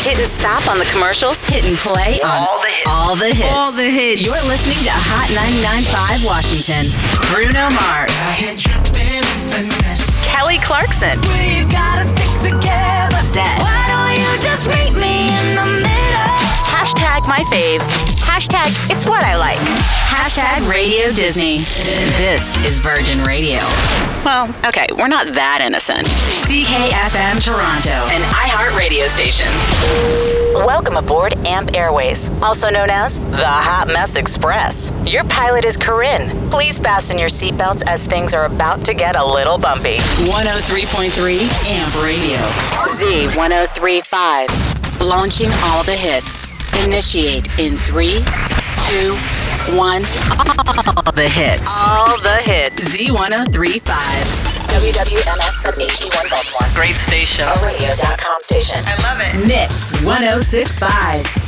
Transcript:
Hit and stop on the commercials. Hit and play on all the hits. All the hits. You're listening to Hot 99.5 Washington. Bruno Mars. Kelly Clarkson. We've gotta stick together. Zed. Why don't you just meet me in the middle? Hashtag my faves. Hashtag it's what I like. Hashtag Radio Disney. This is Virgin Radio. Well, okay, we're not that innocent. CKFM Toronto, an iHeart radio station. Welcome aboard AMP Airways, also known as the Hot Mess Express. Your pilot is Corinne. Please fasten your seatbelts as things are about to get a little bumpy. 103.3 AMP Radio. Z1035. Launching all the hits. Initiate in 3, 2, 1. All the hits. All the hits. Z1035. WWMX at HD1 Baltimore. Great station. A radio.com station. I love it. Mix 1065.